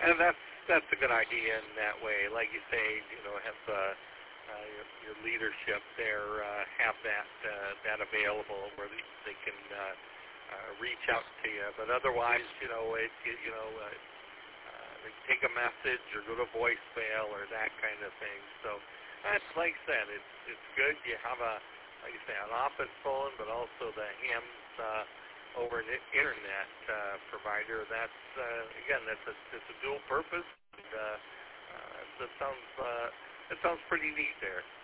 And that's a good idea in that way. Like you say, have your leadership there have that available where they can reach out to you. But otherwise, they take a message or go to voicemail or that kind of thing. So that's, like I said, it's good. You have like you say, an office phone, but also the HAMS over an internet provider. That's again, it's a dual purpose. And, it sounds pretty neat there.